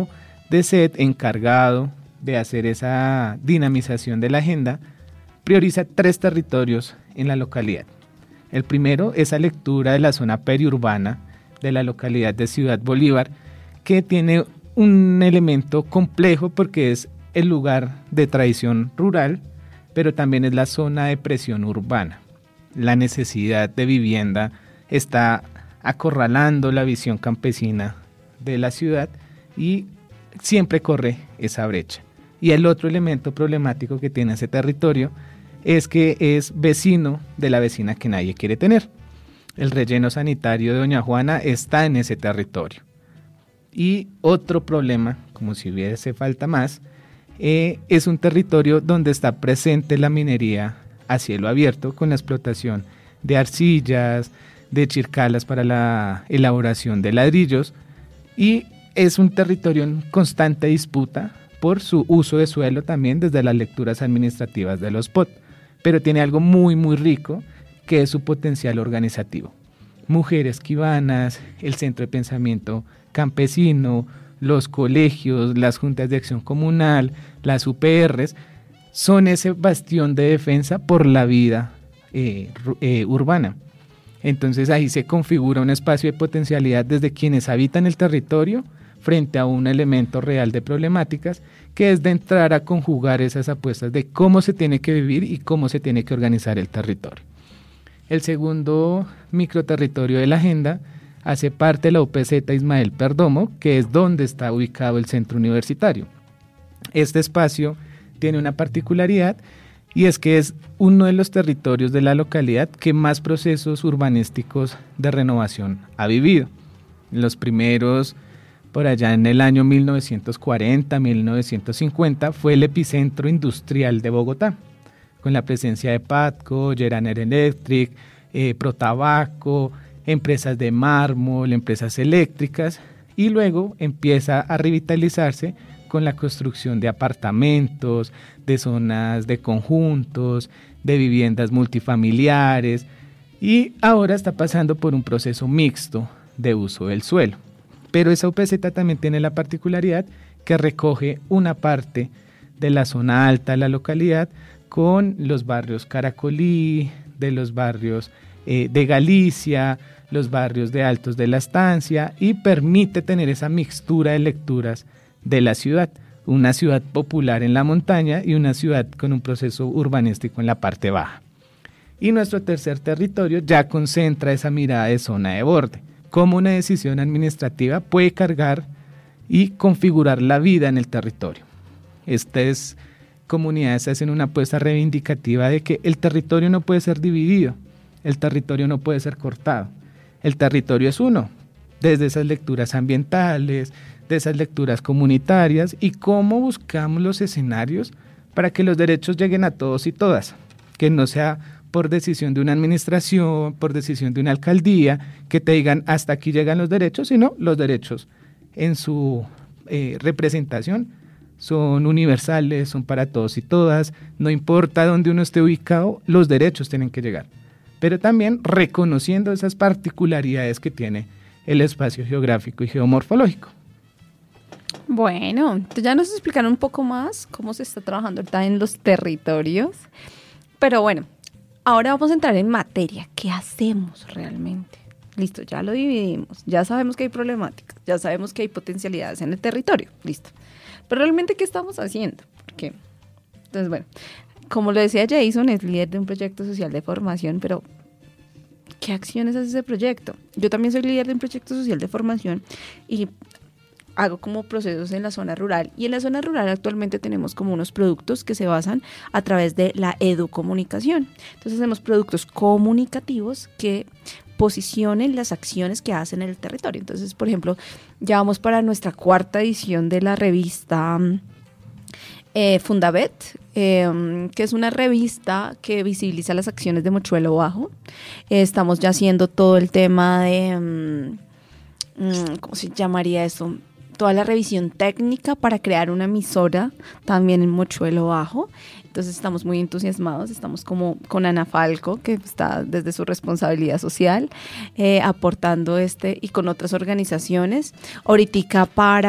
[SPEAKER 3] de SED, encargado de hacer esa dinamización de la agenda, prioriza 3 territorios en la localidad. El primero, esa lectura de la zona periurbana de la localidad de Ciudad Bolívar, que tiene un elemento complejo porque es el lugar de tradición rural, pero también es la zona de presión urbana. La necesidad de vivienda está acorralando la visión campesina de la ciudad y siempre corre esa brecha. Y el otro elemento problemático que tiene ese territorio es que es vecino de la vecina que nadie quiere tener. El relleno sanitario de Doña Juana está en ese territorio. Y otro problema, como si hubiese falta más, es un territorio donde está presente la minería a cielo abierto con la explotación de arcillas, de chircalas para la elaboración de ladrillos, y es un territorio en constante disputa por su uso de suelo también desde las lecturas administrativas de los POT, pero tiene algo muy muy rico que es su potencial organizativo. Mujeres quibanas, el centro de pensamiento campesino, los colegios, las juntas de acción comunal, las UPRs, son ese bastión de defensa por la vida urbana. Entonces ahí se configura un espacio de potencialidad desde quienes habitan el territorio frente a un elemento real de problemáticas, que es de entrar a conjugar esas apuestas de cómo se tiene que vivir y cómo se tiene que organizar el territorio. El segundo microterritorio de la agenda hace parte de la UPZ Ismael Perdomo, que es donde está ubicado el centro universitario. Este espacio tiene una particularidad y es que es uno de los territorios de la localidad que más procesos urbanísticos de renovación ha vivido. Los primeros, por allá en el año 1940, 1950, fue el epicentro industrial de Bogotá, con la presencia de Patco, Geraner Electric, Protabaco, empresas de mármol, empresas eléctricas, y luego empieza a revitalizarse con la construcción de apartamentos, de zonas de conjuntos, de viviendas multifamiliares, y ahora está pasando por un proceso mixto de uso del suelo. Pero esa UPZ también tiene la particularidad que recoge una parte de la zona alta de la localidad con los barrios Caracolí, de los barrios de Galicia, los barrios de Altos de la Estancia, y permite tener esa mixtura de lecturas de la ciudad, una ciudad popular en la montaña y una ciudad con un proceso urbanístico en la parte baja. Y nuestro tercer territorio ya concentra esa mirada de zona de borde, cómo una decisión administrativa puede cargar y configurar la vida en el territorio. Estas comunidades hacen una apuesta reivindicativa de que el territorio no puede ser dividido, el territorio no puede ser cortado, el territorio es uno, desde esas lecturas ambientales, de esas lecturas comunitarias, y cómo buscamos los escenarios para que los derechos lleguen a todos y todas, que no sea por decisión de una administración, por decisión de una alcaldía, que te digan hasta aquí llegan los derechos, sino los derechos en su representación son universales, son para todos y todas, no importa dónde uno esté ubicado, los derechos tienen que llegar, pero también reconociendo esas particularidades que tiene el espacio geográfico y geomorfológico.
[SPEAKER 2] Bueno, entonces ya nos explicaron un poco más cómo se está trabajando ahorita en los territorios, pero bueno, ahora vamos a entrar en materia. ¿Qué hacemos realmente? Listo, ya lo dividimos, ya sabemos que hay problemáticas, ya sabemos que hay potencialidades en el territorio, listo. Pero realmente, ¿qué estamos haciendo? Porque, entonces, bueno, como lo decía Jason, es líder de un proyecto social de formación, pero ¿qué acciones hace ese proyecto? Yo también soy líder de un proyecto social de formación y hago como procesos en la zona rural, y en la zona rural actualmente tenemos como unos productos que se basan a través de la educomunicación. Entonces hacemos productos comunicativos que posicionen las acciones que hacen en el territorio. Entonces, por ejemplo, ya vamos para nuestra 4ª edición de la revista Fundavet, que es una revista que visibiliza las acciones de Mochuelo Bajo. Estamos ya haciendo todo el tema de, ¿cómo se llamaría eso? toda la revisión técnica para crear una emisora también en Mochuelo Bajo. Entonces estamos muy entusiasmados, estamos como con Ana Falco, que está desde su responsabilidad social, aportando y con otras organizaciones. Ahorita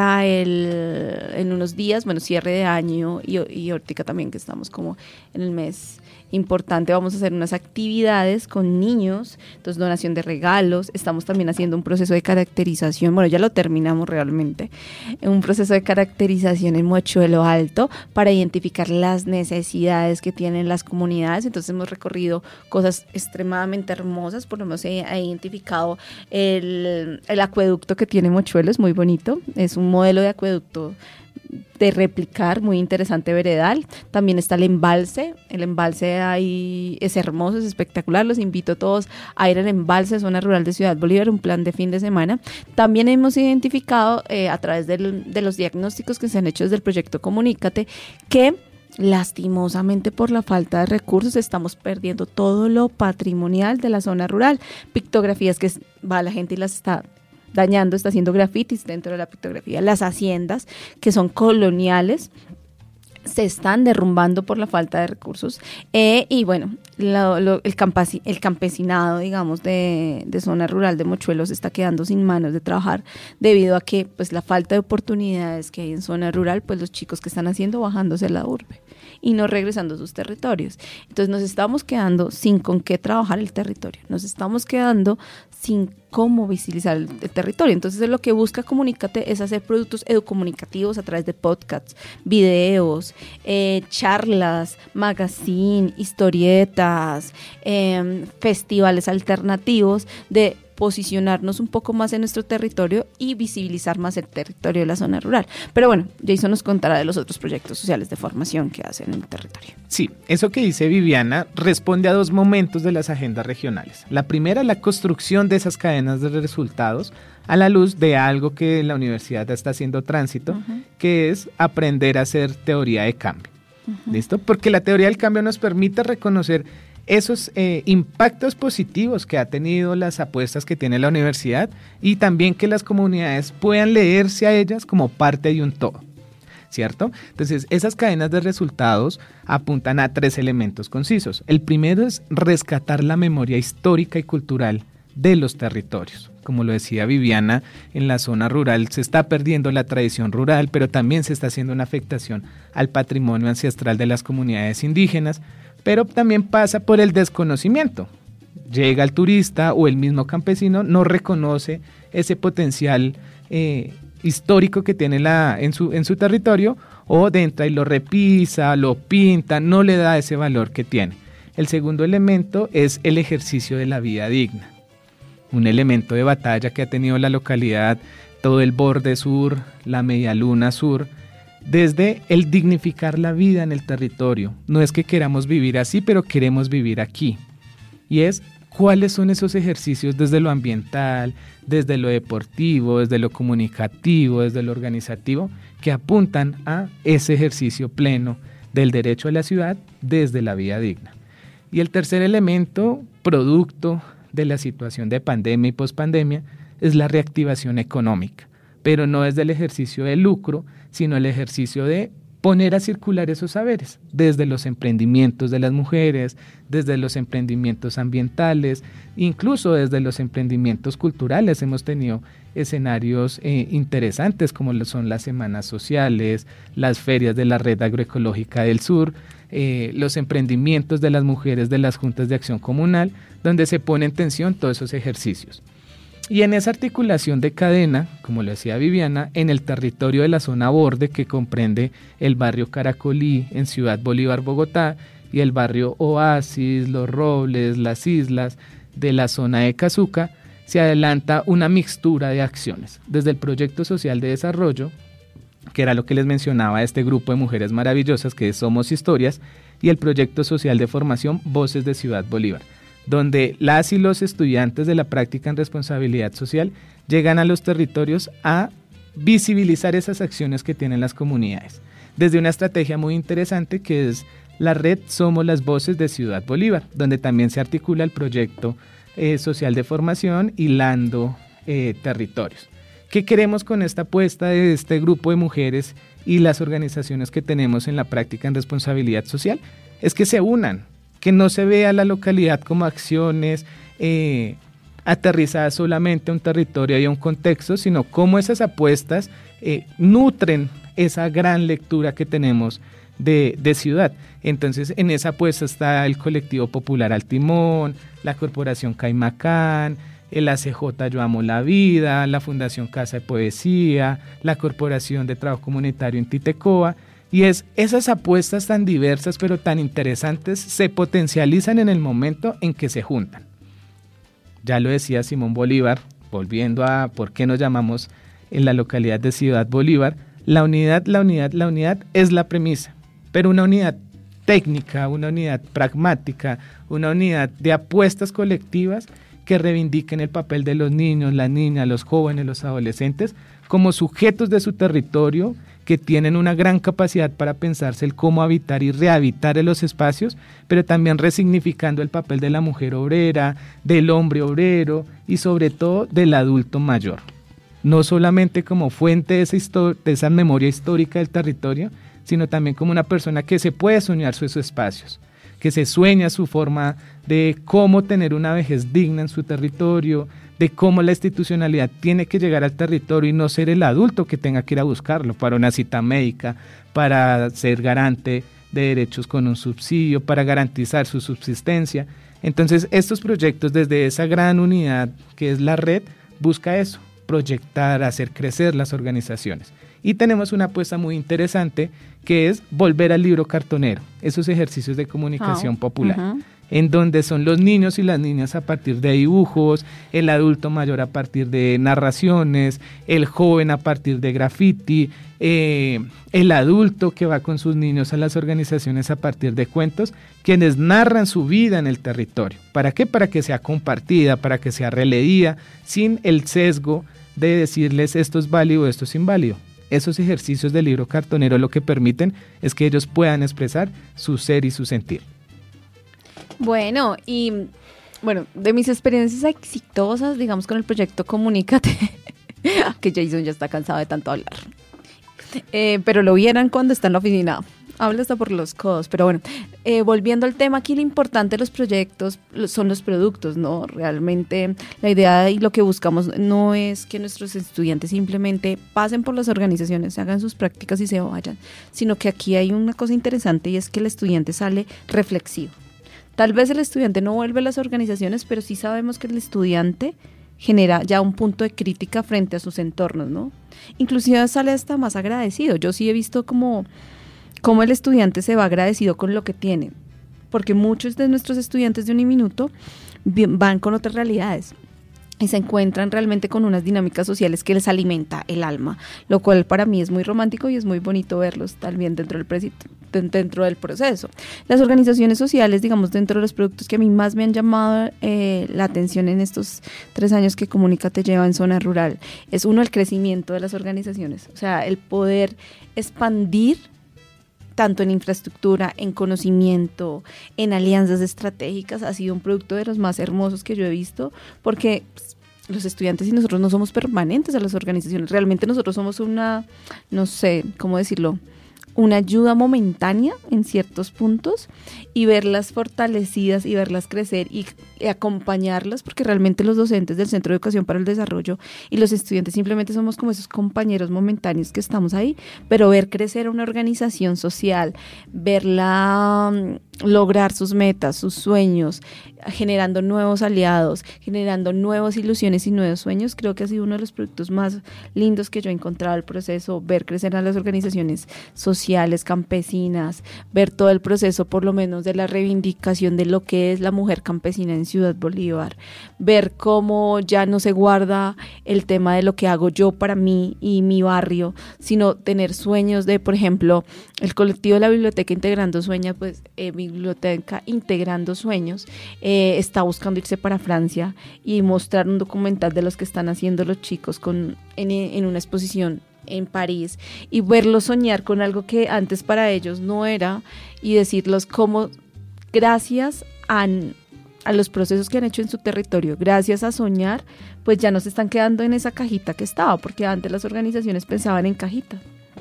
[SPEAKER 2] en unos días, cierre de año y ahorita también que estamos como en el mes importante, vamos a hacer unas actividades con niños, entonces donación de regalos, estamos también haciendo un proceso de caracterización, ya lo terminamos realmente, un proceso de caracterización en Mochuelo Alto para identificar las necesidades que tienen las comunidades. Entonces hemos recorrido cosas extremadamente hermosas, por lo menos he identificado el acueducto que tiene Mochuelo, es muy bonito, es un modelo de acueducto de replicar, muy interesante, veredal. También está el embalse ahí es hermoso, es espectacular, los invito a todos a ir al embalse, zona rural de Ciudad Bolívar, un plan de fin de semana. También hemos identificado a través de los diagnósticos que se han hecho desde el proyecto Comunícate, que lastimosamente por la falta de recursos estamos perdiendo todo lo patrimonial de la zona rural, pictografías que va la gente y las está dañando, está haciendo grafitis dentro de la pictografía. Las haciendas que son coloniales se están derrumbando por la falta de recursos y bueno, el campesinado, digamos, de zona rural de Mochuelo se está quedando sin manos de trabajar debido a que pues la falta de oportunidades que hay en zona rural, pues los chicos que están haciendo bajándose a la urbe y no regresando a sus territorios. Entonces nos estamos quedando sin con qué trabajar el territorio, nos estamos quedando sin cómo visibilizar el territorio. Entonces lo que busca Comunícate es hacer productos educomunicativos a través de podcasts, videos, charlas, magazine, historietas, festivales alternativos de posicionarnos un poco más en nuestro territorio y visibilizar más el territorio de la zona rural. Pero bueno, Jason nos contará de los otros proyectos sociales de formación que hacen en el territorio.
[SPEAKER 3] Sí, eso que dice Viviana responde a dos momentos de las agendas regionales. La primera, la construcción de esas cadenas de resultados a la luz de algo que la universidad está haciendo tránsito, que es aprender a hacer teoría de cambio. ¿Listo? Porque la teoría del cambio nos permite reconocer esos impactos positivos que ha tenido las apuestas que tiene la universidad y también que las comunidades puedan leerse a ellas como parte de un todo, ¿cierto? Entonces, esas cadenas de resultados apuntan a 3 elementos concisos. El primero es rescatar la memoria histórica y cultural de los territorios. Como lo decía Viviana, en la zona rural se está perdiendo la tradición rural, pero también se está haciendo una afectación al patrimonio ancestral de las comunidades indígenas, pero también pasa por el desconocimiento. Llega el turista o el mismo campesino, no reconoce ese potencial histórico que tiene en su territorio, o entra y lo repisa, lo pinta, no le da ese valor que tiene. El segundo elemento es el ejercicio de la vida digna, un elemento de batalla que ha tenido la localidad, todo el borde sur, la medialuna sur, desde el dignificar la vida en el territorio. No es que queramos vivir así, pero queremos vivir aquí. Y es cuáles son esos ejercicios desde lo ambiental, desde lo deportivo, desde lo comunicativo, desde lo organizativo, que apuntan a ese ejercicio pleno del derecho a la ciudad desde la vida digna. Y el tercer elemento, producto de la situación de pandemia y pospandemia, es la reactivación económica, pero no es del ejercicio de lucro, sino el ejercicio de poner a circular esos saberes, desde los emprendimientos de las mujeres, desde los emprendimientos ambientales, incluso desde los emprendimientos culturales. Hemos tenido escenarios interesantes como lo son las semanas sociales, las ferias de la Red Agroecológica del Sur, los emprendimientos de las mujeres de las juntas de acción comunal, donde se pone en tensión todos esos ejercicios. Y en esa articulación de cadena, como lo decía Viviana, en el territorio de la zona borde que comprende el barrio Caracolí en Ciudad Bolívar, Bogotá, y el barrio Oasis, Los Robles, Las Islas de la zona de Cazuca, se adelanta una mixtura de acciones. Desde el proyecto social de desarrollo, que era lo que les mencionaba este grupo de mujeres maravillosas que es Somos Historias, y el proyecto social de formación Voces de Ciudad Bolívar, donde las y los estudiantes de la práctica en responsabilidad social llegan a los territorios a visibilizar esas acciones que tienen las comunidades, desde una estrategia muy interesante que es la red Somos las Voces de Ciudad Bolívar, donde también se articula el proyecto social de formación Hilando Territorios. ¿Qué queremos con esta apuesta de este grupo de mujeres y las organizaciones que tenemos en la práctica en responsabilidad social? Es que se unan, que no se vea la localidad como acciones aterrizadas solamente a un territorio y a un contexto, sino cómo esas apuestas nutren esa gran lectura que tenemos de ciudad. Entonces, en esa apuesta está el Colectivo Popular Al Timón, la Corporación Caimacán, el ACJ Yo Amo la Vida, la Fundación Casa de Poesía, la Corporación de Trabajo Comunitario en Titecoa, y esas apuestas tan diversas pero tan interesantes se potencializan en el momento en que se juntan. Ya lo decía Simón Bolívar, volviendo a por qué nos llamamos en la localidad de Ciudad Bolívar, la unidad es la premisa, pero una unidad técnica, una unidad pragmática, una unidad de apuestas colectivas que reivindiquen el papel de los niños, las niñas, los jóvenes, los adolescentes como sujetos de su territorio, que tienen una gran capacidad para pensarse el cómo habitar y rehabitar en los espacios, pero también resignificando el papel de la mujer obrera, del hombre obrero y sobre todo del adulto mayor. No solamente como fuente de esa memoria histórica del territorio, sino también como una persona que se puede soñar sus espacios, que se sueña su forma de cómo tener una vejez digna en su territorio, de cómo la institucionalidad tiene que llegar al territorio y no ser el adulto que tenga que ir a buscarlo para una cita médica, para ser garante de derechos con un subsidio, para garantizar su subsistencia. Entonces, estos proyectos desde esa gran unidad que es la red, busca eso, proyectar, hacer crecer las organizaciones. Y tenemos una apuesta muy interesante que es volver al libro cartonero, esos ejercicios de comunicación popular, en donde son los niños y las niñas a partir de dibujos, el adulto mayor a partir de narraciones, el joven a partir de graffiti, el adulto que va con sus niños a las organizaciones a partir de cuentos, quienes narran su vida en el territorio. ¿Para qué? Para que sea compartida, para que sea releída, sin el sesgo de decirles esto es válido, esto es inválido. Esos ejercicios del libro cartonero lo que permiten es que ellos puedan expresar su ser y su sentir.
[SPEAKER 2] Bueno, de mis experiencias exitosas, digamos, con el proyecto Comunícate, que Jason ya está cansado de tanto hablar, pero lo vieran cuando está en la oficina, habla hasta por los codos, pero bueno, volviendo al tema, aquí lo importante de los proyectos son los productos, ¿no? Realmente la idea y lo que buscamos no es que nuestros estudiantes simplemente pasen por las organizaciones, hagan sus prácticas y se vayan, sino que aquí hay una cosa interesante y es que el estudiante sale reflexivo. Tal vez el estudiante no vuelve a las organizaciones, pero sí sabemos que el estudiante genera ya un punto de crítica frente a sus entornos, ¿no? Inclusive sale hasta más agradecido. Yo sí he visto cómo el estudiante se va agradecido con lo que tiene, porque muchos de nuestros estudiantes de Uniminuto van con otras realidades y se encuentran realmente con unas dinámicas sociales que les alimenta el alma, lo cual para mí es muy romántico y es muy bonito verlos también dentro del proceso. Las organizaciones sociales, digamos, dentro de los productos que a mí más me han llamado la atención en estos 3 años que Comunícate lleva en zona rural, es uno, el crecimiento de las organizaciones, o sea, el poder expandir tanto en infraestructura, en conocimiento, en alianzas estratégicas, ha sido un producto de los más hermosos que yo he visto, porque los estudiantes y nosotros no somos permanentes a las organizaciones, realmente nosotros somos una, no sé, ¿cómo decirlo?, una ayuda momentánea en ciertos puntos y verlas fortalecidas y verlas crecer y acompañarlas, porque realmente los docentes del Centro de Educación para el Desarrollo y los estudiantes simplemente somos como esos compañeros momentáneos que estamos ahí, pero ver crecer a una organización social, verla lograr sus metas, sus sueños, generando nuevos aliados, generando nuevas ilusiones y nuevos sueños, creo que ha sido uno de los productos más lindos que yo he encontrado el proceso, ver crecer a las organizaciones sociales, campesinas, ver todo el proceso por lo menos de la reivindicación de lo que es la mujer campesina en Ciudad Bolívar, ver cómo ya no se guarda el tema de lo que hago yo para mí y mi barrio, sino tener sueños de, por ejemplo, el colectivo de la Biblioteca Integrando Sueños, pues Biblioteca Integrando Sueños, está buscando irse para Francia y mostrar un documental de los que están haciendo los chicos en una exposición en París y verlos soñar con algo que antes para ellos no era y decirlos cómo gracias a a los procesos que han hecho en su territorio, gracias a soñar, pues ya no se están quedando en esa cajita que estaba, porque antes las organizaciones pensaban en cajita.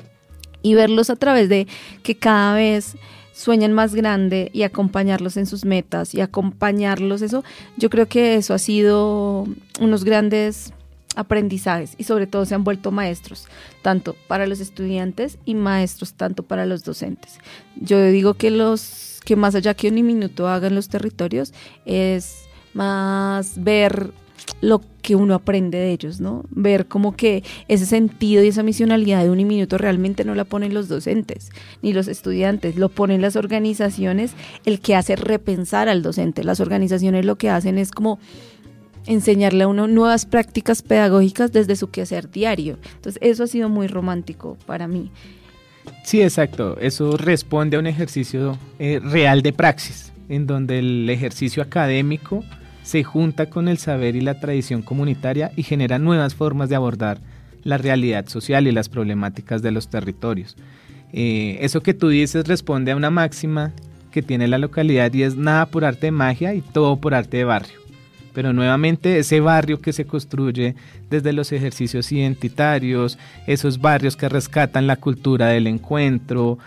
[SPEAKER 2] Y verlos a través de que cada vez sueñan más grande y acompañarlos en sus metas y acompañarlos, eso, yo creo que eso ha sido unos grandes aprendizajes y sobre todo se han vuelto maestros, tanto para los estudiantes y maestros tanto para los docentes. Yo digo que más allá que un minuto hagan los territorios es más ver lo que uno aprende de ellos, ¿no? Ver como que ese sentido y esa misionalidad de un minuto realmente no la ponen los docentes ni los estudiantes, lo ponen las organizaciones, el que hace repensar al docente. Las organizaciones lo que hacen es como enseñarle a uno nuevas prácticas pedagógicas desde su quehacer diario. Entonces eso ha sido muy romántico para mí.
[SPEAKER 3] Sí, exacto. Eso responde a un ejercicio real de praxis, en donde el ejercicio académico se junta con el saber y la tradición comunitaria y genera nuevas formas de abordar la realidad social y las problemáticas de los territorios. Eso que tú dices responde a una máxima que tiene la localidad y es nada por arte de magia y todo por arte de barrio. Pero nuevamente ese barrio que se construye desde los ejercicios identitarios, esos barrios que rescatan la cultura del encuentro,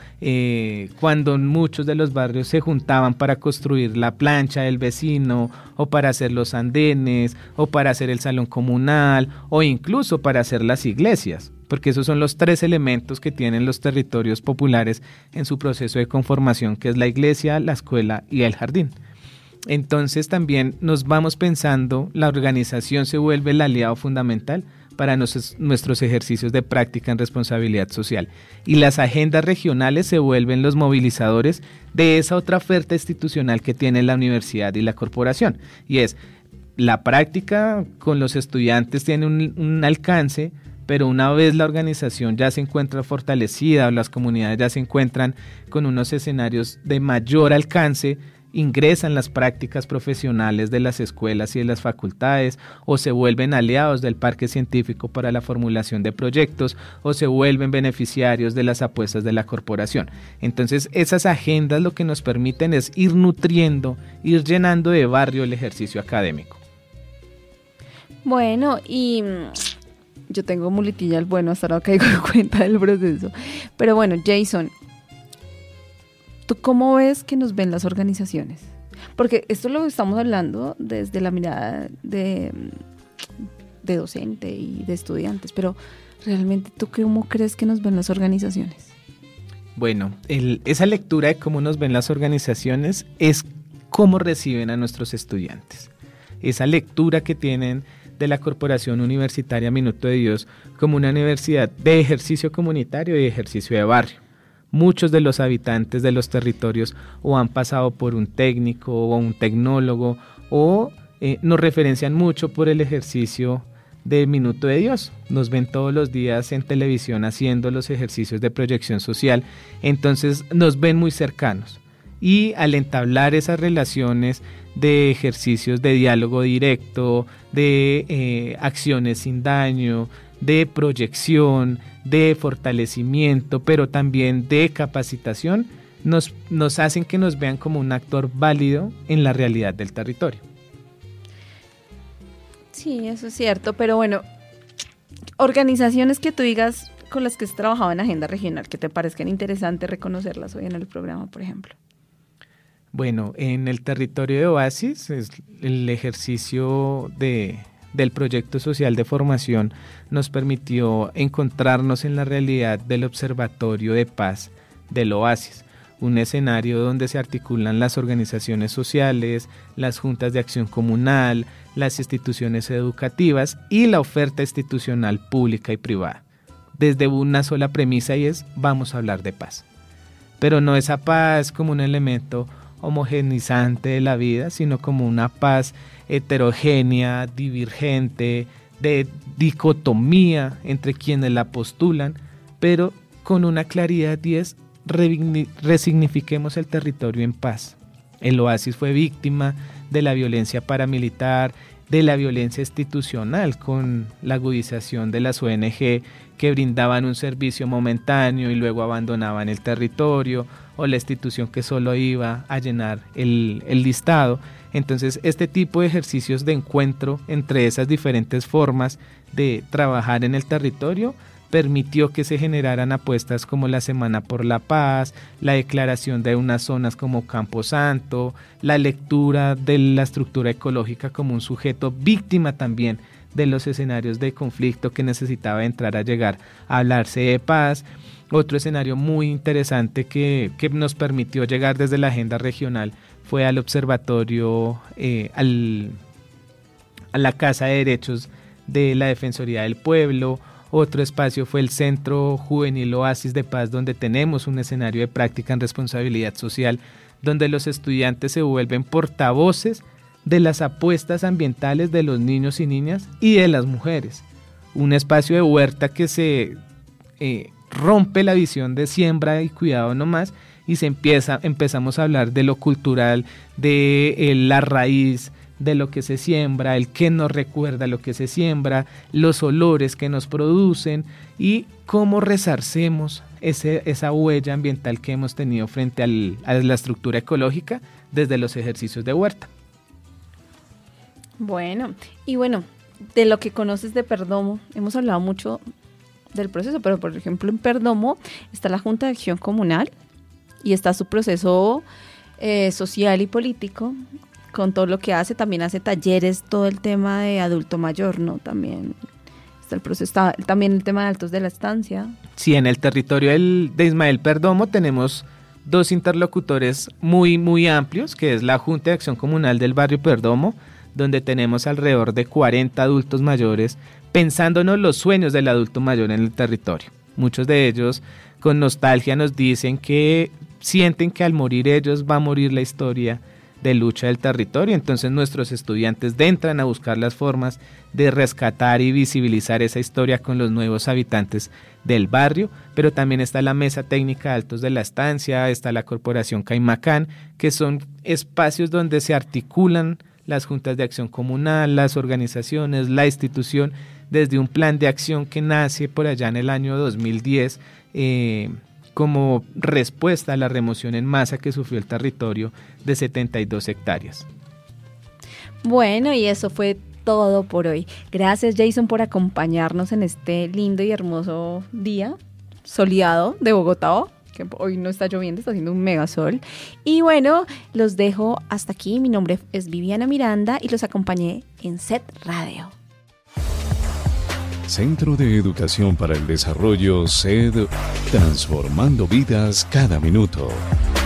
[SPEAKER 3] cuando muchos de los barrios se juntaban para construir la plancha del vecino, o para hacer los andenes, o para hacer el salón comunal, o incluso para hacer las iglesias, porque esos son los 3 elementos que tienen los territorios populares en su proceso de conformación, que es la iglesia, la escuela y el jardín. Entonces también nos vamos pensando, la organización se vuelve el aliado fundamental para nuestros ejercicios de práctica en responsabilidad social y las agendas regionales se vuelven los movilizadores de esa otra oferta institucional que tiene la universidad y la corporación, y es la práctica con los estudiantes tiene un alcance, pero una vez la organización ya se encuentra fortalecida o las comunidades ya se encuentran con unos escenarios de mayor alcance, ingresan las prácticas profesionales de las escuelas y de las facultades o se vuelven aliados del parque científico para la formulación de proyectos o se vuelven beneficiarios de las apuestas de la corporación. Entonces esas agendas lo que nos permiten es ir nutriendo, ir llenando de barrio el ejercicio académico.
[SPEAKER 2] Bueno, y yo tengo muletilla al bueno, hasta ahora caigo en cuenta del proceso. Pero bueno, Jason, ¿tú cómo ves que nos ven las organizaciones? Porque esto lo estamos hablando desde la mirada de docente y de estudiantes, pero realmente ¿tú cómo crees que nos ven las organizaciones?
[SPEAKER 3] Bueno, esa lectura de cómo nos ven las organizaciones es cómo reciben a nuestros estudiantes. Esa lectura que tienen de la Corporación Universitaria Minuto de Dios como una universidad de ejercicio comunitario y de ejercicio de barrio. Muchos de los habitantes de los territorios o han pasado por un técnico o un tecnólogo o nos referencian mucho por el ejercicio de Minuto de Dios. Nos ven todos los días en televisión haciendo los ejercicios de proyección social, entonces nos ven muy cercanos. Y al entablar esas relaciones de ejercicios de diálogo directo, de acciones sin daño, de proyección, de fortalecimiento, pero también de capacitación, nos hacen que nos vean como un actor válido en la realidad del territorio.
[SPEAKER 2] Sí, eso es cierto, pero bueno, organizaciones que tú digas con las que has trabajado en agenda regional, que te parezcan interesantes reconocerlas hoy en el programa, por ejemplo.
[SPEAKER 3] Bueno, en el territorio de Oasis, es el ejercicio del proyecto social de formación nos permitió encontrarnos en la realidad del Observatorio de Paz del Oasis, un escenario donde se articulan las organizaciones sociales, las juntas de acción comunal, las instituciones educativas y la oferta institucional pública y privada, desde una sola premisa y es vamos a hablar de paz. Pero no esa paz como un elemento homogenizante de la vida, sino como una paz heterogénea, divergente, de dicotomía entre quienes la postulan, pero con una claridad y es resignifiquemos el territorio en paz. El Oasis fue víctima de la violencia paramilitar, de la violencia institucional con la agudización de las ONG que brindaban un servicio momentáneo y luego abandonaban el territorio, o la institución que solo iba a llenar el listado. Entonces, este tipo de ejercicios de encuentro entre esas diferentes formas de trabajar en el territorio permitió que se generaran apuestas como la Semana por la Paz, la declaración de unas zonas como Camposanto, la lectura de la estructura ecológica como un sujeto víctima también de los escenarios de conflicto que necesitaba entrar a llegar a hablarse de paz. Otro escenario muy interesante que nos permitió llegar desde la agenda regional fue al observatorio, a la Casa de Derechos de la Defensoría del Pueblo. Otro espacio fue el Centro Juvenil Oasis de Paz, donde tenemos un escenario de práctica en responsabilidad social, donde los estudiantes se vuelven portavoces de las apuestas ambientales de los niños y niñas y de las mujeres. Un espacio de huerta que se rompe la visión de siembra y cuidado nomás y empezamos a hablar de lo cultural, de la raíz, de lo que se siembra, el que nos recuerda lo que se siembra, los olores que nos producen y cómo resarcemos esa huella ambiental que hemos tenido frente a la estructura ecológica desde los ejercicios de huerta.
[SPEAKER 2] Bueno, de lo que conoces de Perdomo, hemos hablado mucho del proceso, pero por ejemplo en Perdomo está la Junta de Acción Comunal y está su proceso social y político, con todo lo que hace, también hace talleres, todo el tema de adulto mayor, ¿no? También está el proceso, está también el tema de altos de la estancia.
[SPEAKER 3] Sí, en el territorio de Ismael Perdomo tenemos dos interlocutores muy, muy amplios, que es la Junta de Acción Comunal del barrio Perdomo, donde tenemos alrededor de 40 adultos mayores, pensándonos los sueños del adulto mayor en el territorio. Muchos de ellos con nostalgia nos dicen que sienten que al morir ellos va a morir la historia de lucha del territorio. Entonces nuestros estudiantes entran a buscar las formas de rescatar y visibilizar esa historia con los nuevos habitantes del barrio, pero también está la Mesa Técnica de Altos de la Estancia, está la Corporación Caimacán, que son espacios donde se articulan las juntas de acción comunal, las organizaciones, la institución, desde un plan de acción que nace por allá en el año 2010, como respuesta a la remoción en masa que sufrió el territorio de 72 hectáreas.
[SPEAKER 2] Bueno, y eso fue todo por hoy. Gracias, Jason, por acompañarnos en este lindo y hermoso día soleado de Bogotá, que hoy no está lloviendo, está haciendo un mega sol. Y bueno, los dejo hasta aquí. Mi nombre es Viviana Miranda y los acompañé en Set Radio.
[SPEAKER 1] Centro de Educación para el Desarrollo, SED, transformando vidas cada minuto.